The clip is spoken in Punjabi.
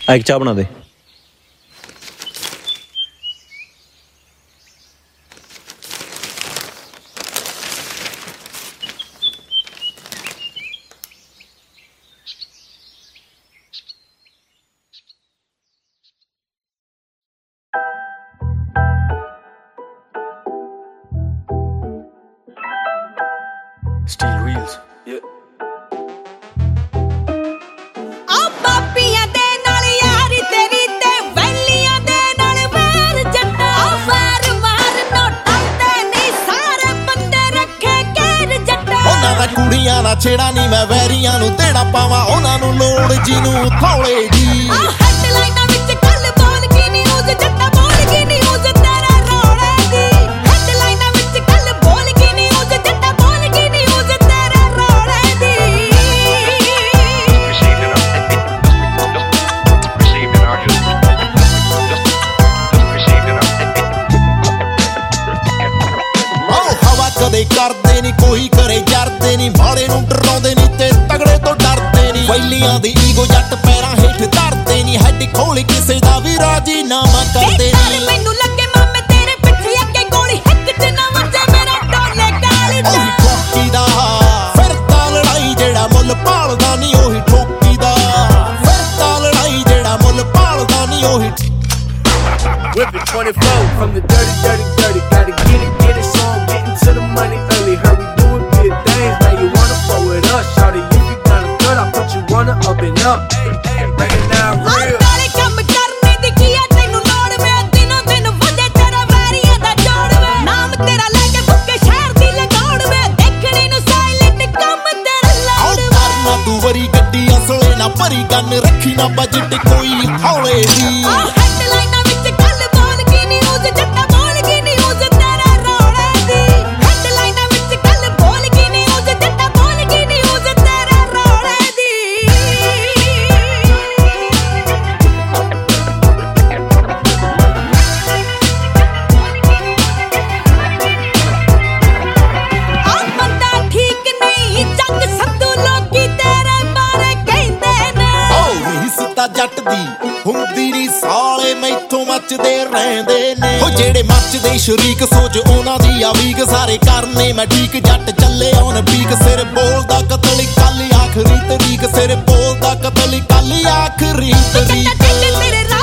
ਇੱਕ ਚਾਹ ਬਣਾ ਦੇ। Steel Reels. ਕੁੜੀਆਂ ਦਾ ਛੇੜਾ ਨੀ ਮੈਂ ਵੈਰੀਆਂ ਨੂੰ ਦੇਣਾ ਪਾਵਾਂ ਉਹਨਾਂ ਨੂੰ ਲੋੜ ਜਿਹਨੂੰ ਥੋੜੇ ਦੀ ਹੈਡਲਾਈਨਾਂ ਵਿੱਚ ਗੱਲ ਬੋਲ ਕੀ ਨਿਊਜ਼ ਜੱਟਾ ਬੋਲ ਕੀ ਨਿਊਜ਼ ਤੇਰੇ ਰੋਲੇ ਦੀ ਹੈਡਲਾਈਨਾਂ ਵਿੱਚ ਗੱਲ ਬੋਲ ਕੀ ਨਿਊਜ਼ ਜੱਟਾ ਬੋਲ ਕੀ ਨਿਊਜ਼ ਤੇਰੇ ਰੋਲੇ ਦੀ ਹਵਾ ਕਦੇ ਕਰਦੇ ਨੀ ਕੋਈ ਕਰੇ ਜਰਦੇ ਨੀ ਮਾੜੇ ਨੂੰ ਡਰਾਉਂਦੇ ਨੀ ਤੇ ਤਗੜੇ ਤੋਂ ਡਰਦੇ ਨੀ ਵੈਲੀਆਂ ਦੀ ਈਗੋ ਜੱਟ ਪੈਰਾਂ ਹੇਠ ਧਰਦੇ ਨੀ ਹੈਡ ਖੋਲ ਕਿਸੇ ਦਾ ਵੀ ਰਾਜੀ ਨਾਮਾ ਕਰਦੇ ਨੀ ਮੈਨੂੰ ਲੱਗੇ ਮਾਮੇ ਤੇਰੇ ਪਿੱਛੇ ਅੱਗੇ ਗੋਲੀ ਹਿੱਕ ਚ ਨਾ ਵੱਜੇ ਮੇਰਾ ਡੋਲੇ ਕਾਲੀ ਉਹੀ ਠੋਕੀ ਦਾ ਫਿਰਦਾ ਲੜਾਈ ਜਿਹੜਾ ਮੁੱਲ ਭਾਲਦਾ ਨੀ ਉਹੀ ਠੋਕੀ ਦਾ ਫਿਰਦਾ ਲੜਾਈ ਜਿਹੜਾ ਮੁੱਲ ਭਾਲਦਾ ਨੀ ਉਹੀ Whip it 24 from the dirty, dirty, dirty. Gotta get it, so I'm getting to the money early. Heard we doing big things, now you wanna fuck with us. Shawty, if you got a gun, I'll put you on the up and up. Break it down real. ਨਾਲੇ ਕੰਮ ਕਰਨੇ ਦੀ ਕੀ ਆ ਤੈਨੂੰ ਲੋੜ ਵੇ ਦਿਨੋਂ ਦਿਨ ਵਧੇ ਤੇਰਾ ਵੈਰੀਆਂ ਦਾ ਜੋੜ ਵੇ ਨਾਮ ਤੇਰਾ ਲੈ ਕੇ ਬੁੱਕੇ ਸ਼ਹਿਰ ਦੀ ਲਗਾਉੜ ਵੇ ਦੇਖਣੇ ਨੂੰ ਸਾਇਲੈਂਟ ਕੰਮ ਤੇਰਾ ਲੋੜ ਵੇ ਕਰਨਾ ਤੂੰ ਵਰੀ ਗੱਡੀ ਅਸਲੇ ਨਾ ਭਰੀ ਗੰਨ ਰੱਖੀ ਨਾ ਬਜਟ ਕੋਈ ਹੌਲੇ ਦੀ ਹੈਡਲਾਈਨਾਂ ਵਿੱਚ ਗੱਲ ਬੋਲ ਕੀ ਨਿਊਜ਼ ਜੱਟਾ ਬੋਲ ਕੀ ਨਿਊਜ਼ ਤੇਰੇ ਰੋਲੇ ਦੀ ਹੈਡਲਾਈਨਾਂ ਵਿੱਚ ਗੱਲ ਬੋਲ ਕੀ ਨਿਊਜ਼ ਜੱਟਾ ਬੋਲ ਕੀ ਨਿਊਜ਼ ਤੇਰੇ ਰੋਲੇ ਦੀ ਬੰਦਾ ਠੀਕ ਨਹੀਂ ਜੱਗ ਸੰਧੂ ਲੋਕੀ ਤੇਰੇ ਬਾਰੇ ਕਹਿੰਦੇ ਨੇ ਰੀਸ ਤਾਂ ਜੱਟ ਦੀ ਹੁੰਦੀ ਨੀ ਸਾਲੇ ਮੈਥੋਂ ਮੱਚਦੇ ਰਹਿੰਦੇ ਨੇ ਉਹ ਜਿਹੜੇ ਮੱਚਦੇ ਸ਼ਰੀਕ ਸੋਚ ਉਹਨਾਂ ਦੀ ਆ ਵੀਕ ਸਾਰੇ ਕਰਨੇ ਮੈਂ ਠੀਕ ਜੱਟ ਚੱਲੇ ਔਨ ਪੀਕ ਸਿਰ ਬੋਲਦਾ ਕਤਲ ਕੱਲ ਆਖਰੀ ਤਰੀਕ ਸਿਰ ਬੋਲਦਾ ਕਤਲ ਕੱਲ ਆਖਰੀ ਤਰੀਕ